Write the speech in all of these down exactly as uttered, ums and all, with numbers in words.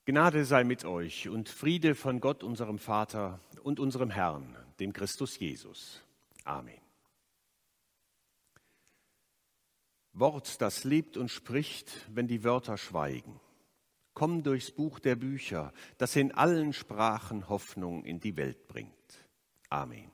Gnade sei mit euch und Friede von Gott, unserem Vater und unserem Herrn, dem Christus Jesus. Amen. Wort, das lebt und spricht, wenn die Wörter schweigen. Komm durchs Buch der Bücher, das in allen Sprachen Hoffnung in die Welt bringt. Amen.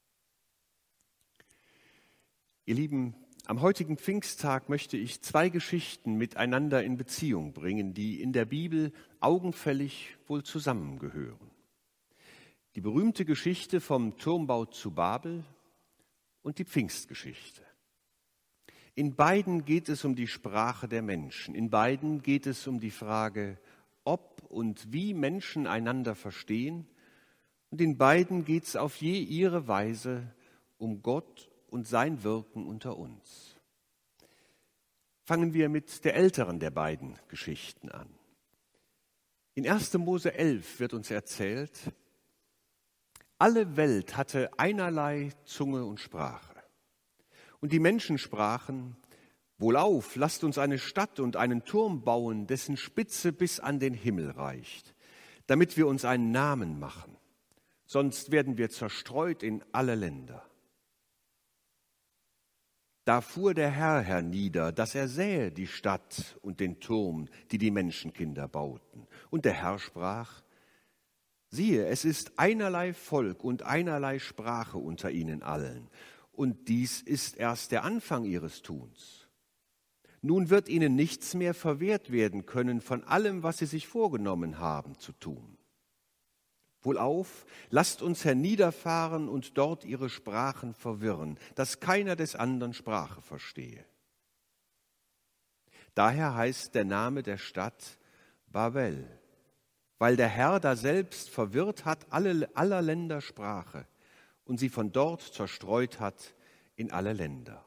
Ihr Lieben, am heutigen Pfingsttag möchte ich zwei Geschichten miteinander in Beziehung bringen, die in der Bibel augenfällig wohl zusammengehören. Die berühmte Geschichte vom Turmbau zu Babel und die Pfingstgeschichte. In beiden geht es um die Sprache der Menschen. In beiden geht es um die Frage, ob und wie Menschen einander verstehen. Und in beiden geht es auf je ihre Weise um Gott und sein Wirken unter uns. Fangen wir mit der älteren der beiden Geschichten an. In erster Mose elf wird uns erzählt, alle Welt hatte einerlei Zunge und Sprache. Und die Menschen sprachen, wohlauf, lasst uns eine Stadt und einen Turm bauen, dessen Spitze bis an den Himmel reicht, damit wir uns einen Namen machen, sonst werden wir zerstreut in alle Länder. Da fuhr der Herr hernieder, dass er sähe die Stadt und den Turm, die die Menschenkinder bauten. Und der Herr sprach, siehe, es ist einerlei Volk und einerlei Sprache unter ihnen allen. Und dies ist erst der Anfang ihres Tuns. Nun wird ihnen nichts mehr verwehrt werden können von allem, was sie sich vorgenommen haben zu tun. Wohlauf, lasst uns herniederfahren und dort ihre Sprachen verwirren, dass keiner des anderen Sprache verstehe. Daher heißt der Name der Stadt Babel, weil der Herr daselbst verwirrt hat alle, aller Länder Sprache und sie von dort zerstreut hat in alle Länder.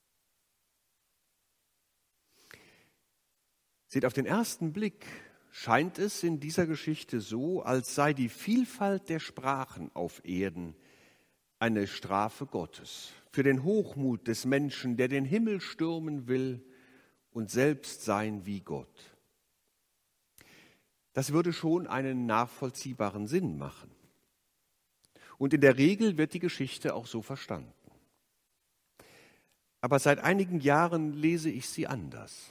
Seht, auf den ersten Blick scheint es in dieser Geschichte so, als sei die Vielfalt der Sprachen auf Erden eine Strafe Gottes für den Hochmut des Menschen, der den Himmel stürmen will und selbst sein wie Gott. Das würde schon einen nachvollziehbaren Sinn machen. Und in der Regel wird die Geschichte auch so verstanden. Aber seit einigen Jahren lese ich sie anders.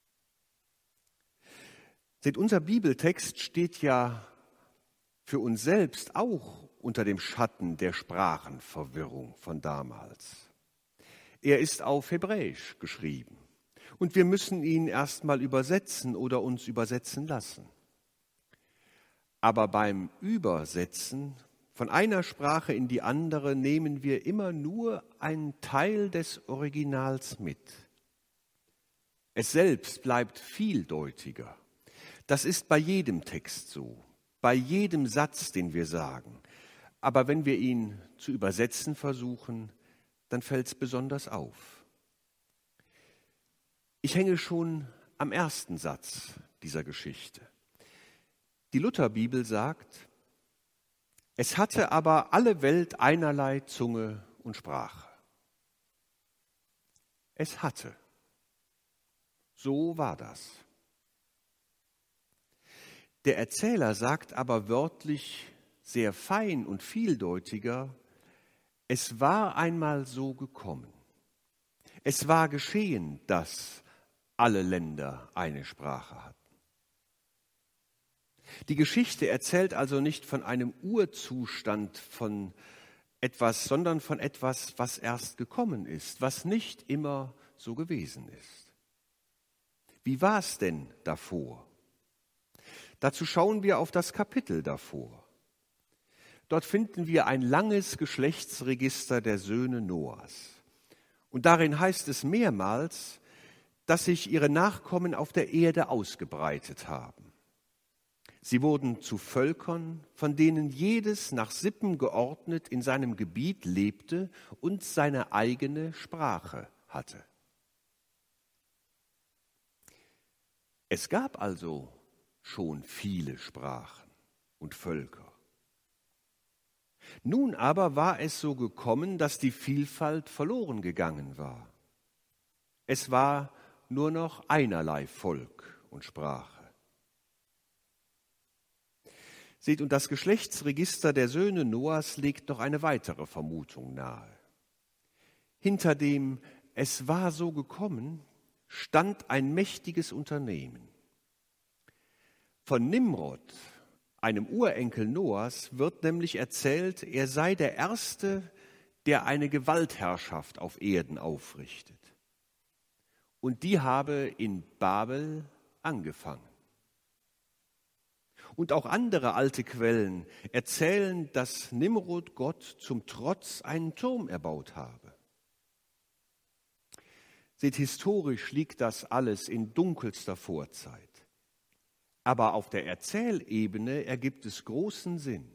Seht, unser Bibeltext steht ja für uns selbst auch unter dem Schatten der Sprachenverwirrung von damals. Er ist auf Hebräisch geschrieben und wir müssen ihn erstmal übersetzen oder uns übersetzen lassen. Aber beim Übersetzen von einer Sprache in die andere nehmen wir immer nur einen Teil des Originals mit. Es selbst bleibt vieldeutiger. Das ist bei jedem Text so, bei jedem Satz, den wir sagen. Aber wenn wir ihn zu übersetzen versuchen, dann fällt es besonders auf. Ich hänge schon am ersten Satz dieser Geschichte. Die Lutherbibel sagt, es hatte aber alle Welt einerlei Zunge und Sprache. Es hatte. So war das. Der Erzähler sagt aber wörtlich sehr fein und vieldeutiger, es war einmal so gekommen. Es war geschehen, dass alle Länder eine Sprache hatten. Die Geschichte erzählt also nicht von einem Urzustand von etwas, sondern von etwas, was erst gekommen ist, was nicht immer so gewesen ist. Wie war es denn davor? Dazu schauen wir auf das Kapitel davor. Dort finden wir ein langes Geschlechtsregister der Söhne Noahs. Und darin heißt es mehrmals, dass sich ihre Nachkommen auf der Erde ausgebreitet haben. Sie wurden zu Völkern, von denen jedes nach Sippen geordnet in seinem Gebiet lebte und seine eigene Sprache hatte. Es gab also schon viele Sprachen und Völker. Nun aber war es so gekommen, dass die Vielfalt verloren gegangen war. Es war nur noch einerlei Volk und Sprache. Seht, und das Geschlechtsregister der Söhne Noahs legt noch eine weitere Vermutung nahe. Hinter dem „Es war so gekommen" stand ein mächtiges Unternehmen. Von Nimrod, einem Urenkel Noahs, wird nämlich erzählt, er sei der Erste, der eine Gewaltherrschaft auf Erden aufrichtet. Und die habe in Babel angefangen. Und auch andere alte Quellen erzählen, dass Nimrod Gott zum Trotz einen Turm erbaut habe. Seht, historisch liegt das alles in dunkelster Vorzeit. Aber auf der Erzählebene ergibt es großen Sinn.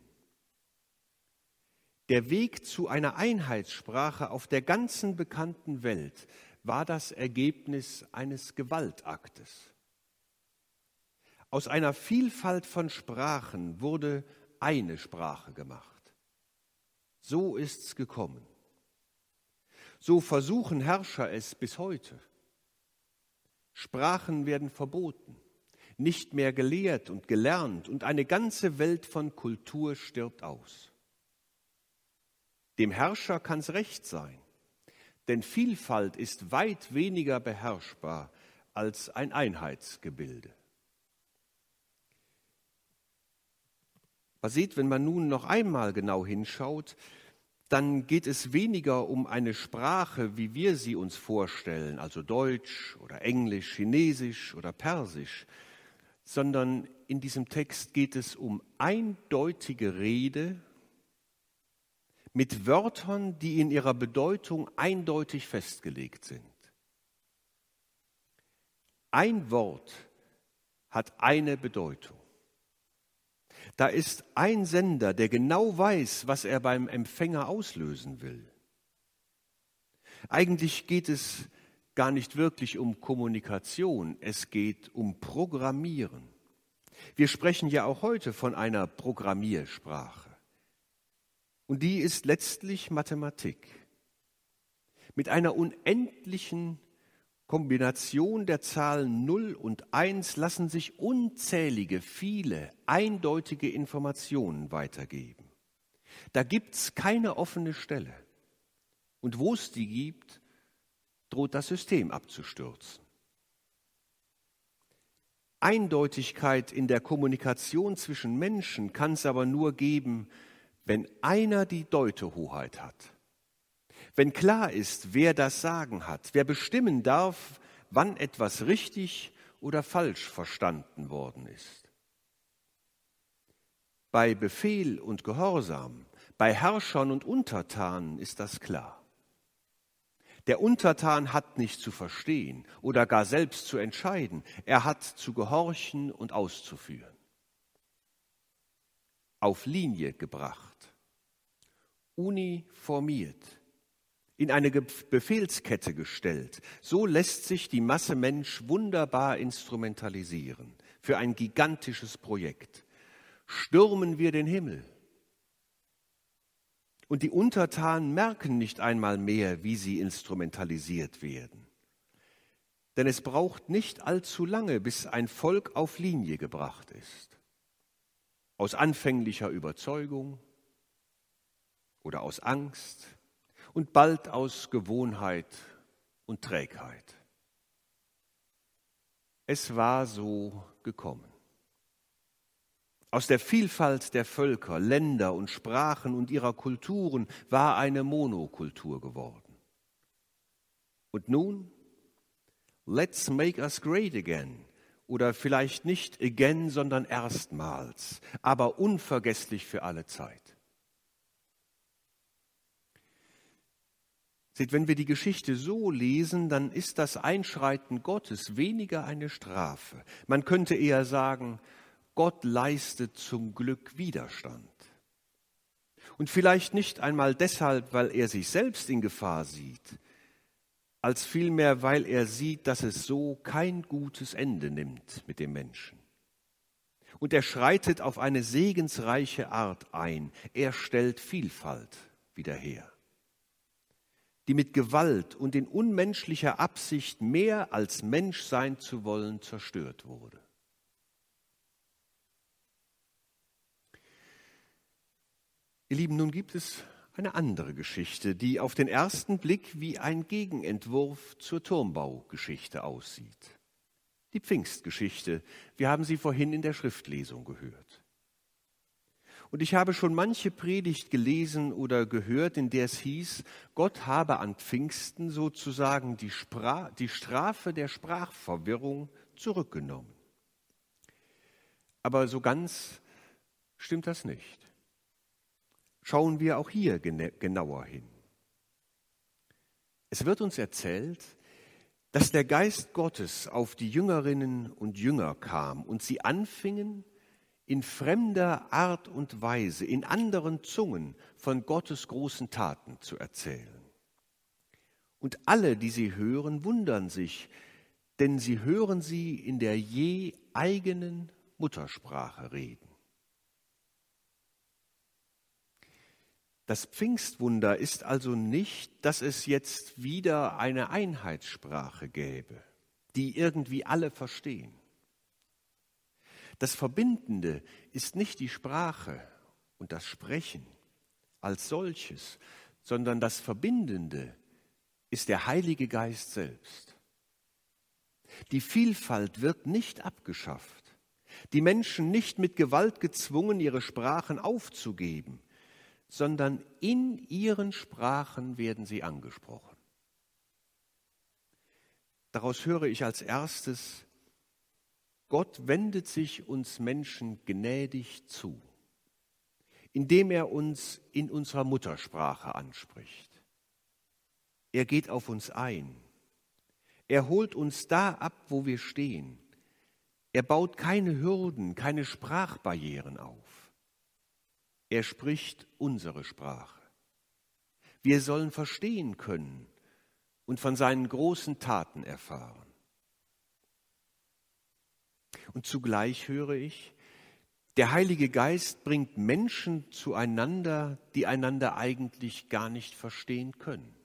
Der Weg zu einer Einheitssprache auf der ganzen bekannten Welt war das Ergebnis eines Gewaltaktes. Aus einer Vielfalt von Sprachen wurde eine Sprache gemacht. So ist's gekommen. So versuchen Herrscher es bis heute. Sprachen werden verboten, nicht mehr gelehrt und gelernt, und eine ganze Welt von Kultur stirbt aus. Dem Herrscher kann's recht sein, denn Vielfalt ist weit weniger beherrschbar als ein Einheitsgebilde. Man sieht, wenn man nun noch einmal genau hinschaut, dann geht es weniger um eine Sprache, wie wir sie uns vorstellen, also Deutsch oder Englisch, Chinesisch oder Persisch, sondern in diesem Text geht es um eindeutige Rede mit Wörtern, die in ihrer Bedeutung eindeutig festgelegt sind. Ein Wort hat eine Bedeutung. Da ist ein Sender, der genau weiß, was er beim Empfänger auslösen will. Eigentlich geht es gar nicht wirklich um Kommunikation, es geht um Programmieren. Wir sprechen ja auch heute von einer Programmiersprache. Und die ist letztlich Mathematik. Mit einer unendlichen Kombination der Zahlen null und eins lassen sich unzählige, viele, eindeutige Informationen weitergeben. Da gibt's keine offene Stelle. Und wo es die gibt, droht das System abzustürzen. Eindeutigkeit in der Kommunikation zwischen Menschen kann es aber nur geben, wenn einer die Deutehoheit hat. Wenn klar ist, wer das Sagen hat, wer bestimmen darf, wann etwas richtig oder falsch verstanden worden ist. Bei Befehl und Gehorsam, bei Herrschern und Untertanen ist das klar. Der Untertan hat nicht zu verstehen oder gar selbst zu entscheiden, er hat zu gehorchen und auszuführen. Auf Linie gebracht, uniformiert, in eine Befehlskette gestellt. So lässt sich die Masse Mensch wunderbar instrumentalisieren für ein gigantisches Projekt. Stürmen wir den Himmel. Und die Untertanen merken nicht einmal mehr, wie sie instrumentalisiert werden. Denn es braucht nicht allzu lange, bis ein Volk auf Linie gebracht ist. Aus anfänglicher Überzeugung oder aus Angst und bald aus Gewohnheit und Trägheit. Es war so gekommen. Aus der Vielfalt der Völker, Länder und Sprachen und ihrer Kulturen war eine Monokultur geworden. Und nun, let's make us great again. Oder vielleicht nicht again, sondern erstmals, aber unvergesslich für alle Zeit. Seht, wenn wir die Geschichte so lesen, dann ist das Einschreiten Gottes weniger eine Strafe. Man könnte eher sagen, Gott leistet zum Glück Widerstand. Und vielleicht nicht einmal deshalb, weil er sich selbst in Gefahr sieht, als vielmehr, weil er sieht, dass es so kein gutes Ende nimmt mit dem Menschen. Und er schreitet auf eine segensreiche Art ein. Er stellt Vielfalt wieder her, die mit Gewalt und in unmenschlicher Absicht mehr als Mensch sein zu wollen zerstört wurde. Ihr Lieben, nun gibt es eine andere Geschichte, die auf den ersten Blick wie ein Gegenentwurf zur Turmbaugeschichte aussieht. Die Pfingstgeschichte, wir haben sie vorhin in der Schriftlesung gehört. Und ich habe schon manche Predigt gelesen oder gehört, in der es hieß, Gott habe an Pfingsten sozusagen die, Spra- die Strafe der Sprachverwirrung zurückgenommen. Aber so ganz stimmt das nicht. Schauen wir auch hier gene- genauer hin. Es wird uns erzählt, dass der Geist Gottes auf die Jüngerinnen und Jünger kam und sie anfingen, in fremder Art und Weise, in anderen Zungen von Gottes großen Taten zu erzählen. Und alle, die sie hören, wundern sich, denn sie hören sie in der je eigenen Muttersprache reden. Das Pfingstwunder ist also nicht, dass es jetzt wieder eine Einheitssprache gäbe, die irgendwie alle verstehen. Das Verbindende ist nicht die Sprache und das Sprechen als solches, sondern das Verbindende ist der Heilige Geist selbst. Die Vielfalt wird nicht abgeschafft, die Menschen nicht mit Gewalt gezwungen, ihre Sprachen aufzugeben, sondern in ihren Sprachen werden sie angesprochen. Daraus höre ich als erstes, Gott wendet sich uns Menschen gnädig zu, indem er uns in unserer Muttersprache anspricht. Er geht auf uns ein. Er holt uns da ab, wo wir stehen. Er baut keine Hürden, keine Sprachbarrieren auf. Er spricht unsere Sprache. Wir sollen verstehen können und von seinen großen Taten erfahren. Und zugleich höre ich, der Heilige Geist bringt Menschen zueinander, die einander eigentlich gar nicht verstehen können.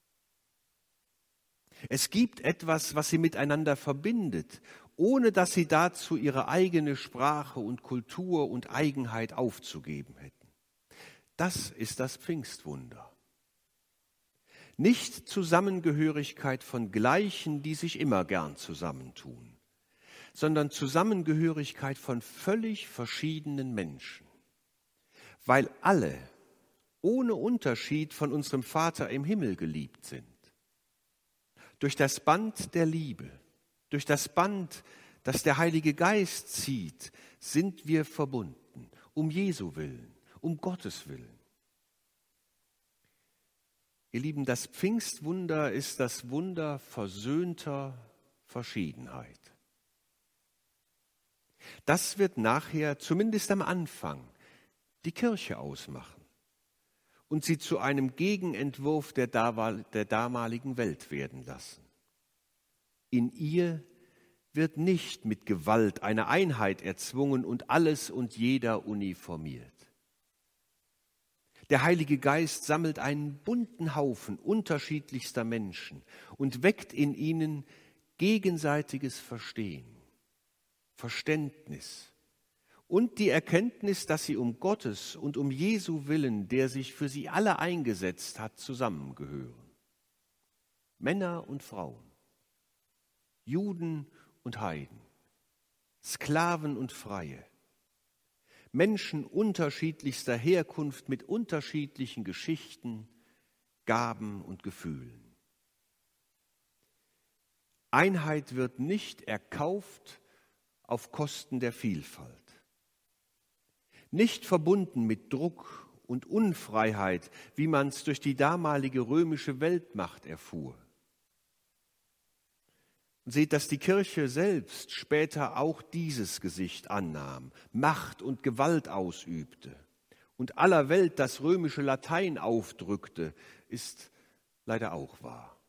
Es gibt etwas, was sie miteinander verbindet, ohne dass sie dazu ihre eigene Sprache und Kultur und Eigenheit aufzugeben hätten. Das ist das Pfingstwunder. Nicht Zusammengehörigkeit von Gleichen, die sich immer gern zusammentun, sondern Zusammengehörigkeit von völlig verschiedenen Menschen, weil alle ohne Unterschied von unserem Vater im Himmel geliebt sind. Durch das Band der Liebe, durch das Band, das der Heilige Geist zieht, sind wir verbunden, um Jesu willen, um Gottes Willen. Ihr Lieben, das Pfingstwunder ist das Wunder versöhnter Verschiedenheit. Das wird nachher, zumindest am Anfang, die Kirche ausmachen und sie zu einem Gegenentwurf der damaligen Welt werden lassen. In ihr wird nicht mit Gewalt eine Einheit erzwungen und alles und jeder uniformiert. Der Heilige Geist sammelt einen bunten Haufen unterschiedlichster Menschen und weckt in ihnen gegenseitiges Verstehen, Verständnis und die Erkenntnis, dass sie um Gottes und um Jesu Willen, der sich für sie alle eingesetzt hat, zusammengehören. Männer und Frauen, Juden und Heiden, Sklaven und Freie, Menschen unterschiedlichster Herkunft mit unterschiedlichen Geschichten, Gaben und Gefühlen. Einheit wird nicht erkauft auf Kosten der Vielfalt. Nicht verbunden mit Druck und Unfreiheit, wie man es durch die damalige römische Weltmacht erfuhr. Und seht, dass die Kirche selbst später auch dieses Gesicht annahm, Macht und Gewalt ausübte und aller Welt das römische Latein aufdrückte, ist leider auch wahr.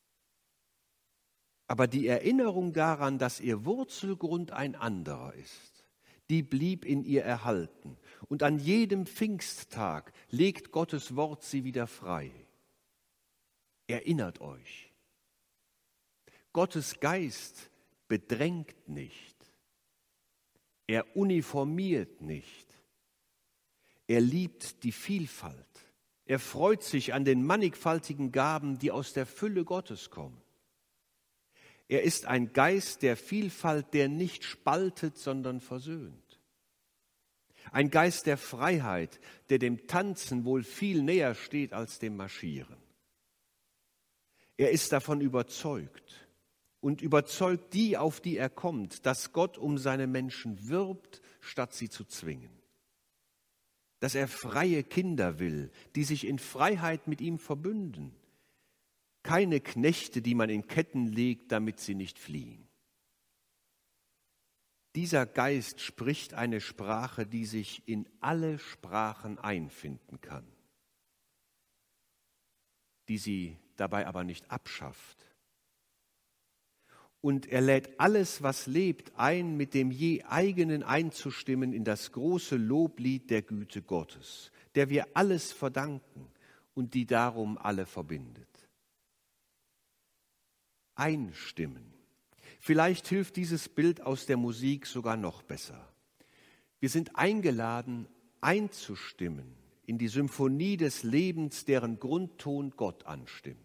Aber die Erinnerung daran, dass ihr Wurzelgrund ein anderer ist, die blieb in ihr erhalten. Und an jedem Pfingsttag legt Gottes Wort sie wieder frei. Erinnert euch. Gottes Geist bedrängt nicht. Er uniformiert nicht. Er liebt die Vielfalt. Er freut sich an den mannigfaltigen Gaben, die aus der Fülle Gottes kommen. Er ist ein Geist der Vielfalt, der nicht spaltet, sondern versöhnt. Ein Geist der Freiheit, der dem Tanzen wohl viel näher steht als dem Marschieren. Er ist davon überzeugt und überzeugt die, auf die er kommt, dass Gott um seine Menschen wirbt, statt sie zu zwingen. Dass er freie Kinder will, die sich in Freiheit mit ihm verbünden. Keine Knechte, die man in Ketten legt, damit sie nicht fliehen. Dieser Geist spricht eine Sprache, die sich in alle Sprachen einfinden kann, die sie dabei aber nicht abschafft. Und er lädt alles, was lebt, ein, mit dem je eigenen einzustimmen in das große Loblied der Güte Gottes, der wir alles verdanken und die darum alle verbindet. Einstimmen. Vielleicht hilft dieses Bild aus der Musik sogar noch besser. Wir sind eingeladen, einzustimmen in die Symphonie des Lebens, deren Grundton Gott anstimmt.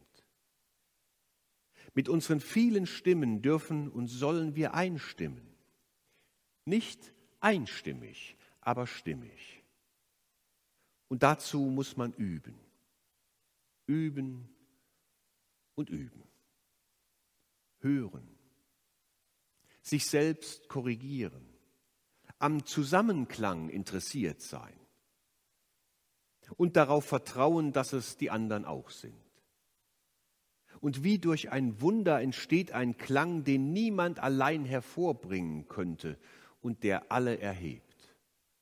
Mit unseren vielen Stimmen dürfen und sollen wir einstimmen. Nicht einstimmig, aber stimmig. Und dazu muss man üben. Üben und üben. Hören. Sich selbst korrigieren. Am Zusammenklang interessiert sein. Und darauf vertrauen, dass es die anderen auch sind. Und wie durch ein Wunder entsteht ein Klang, den niemand allein hervorbringen könnte und der alle erhebt.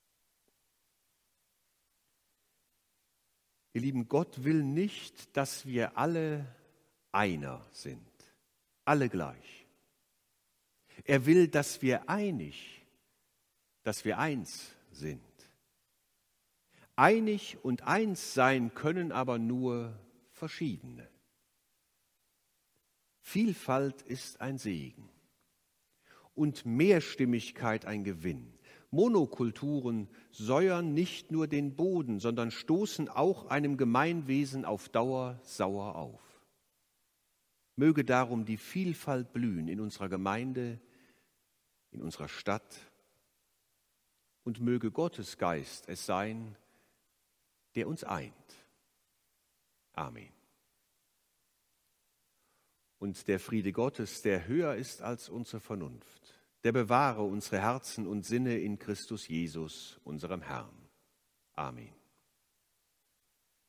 Ihr Lieben, Gott will nicht, dass wir alle einer sind, alle gleich. Er will, dass wir einig, dass wir eins sind. Einig und eins sein können aber nur Verschiedene. Vielfalt ist ein Segen und Mehrstimmigkeit ein Gewinn. Monokulturen säuern nicht nur den Boden, sondern stoßen auch einem Gemeinwesen auf Dauer sauer auf. Möge darum die Vielfalt blühen in unserer Gemeinde, in unserer Stadt und möge Gottes Geist es sein, der uns eint. Amen. Und der Friede Gottes, der höher ist als unsere Vernunft, der bewahre unsere Herzen und Sinne in Christus Jesus, unserem Herrn. Amen.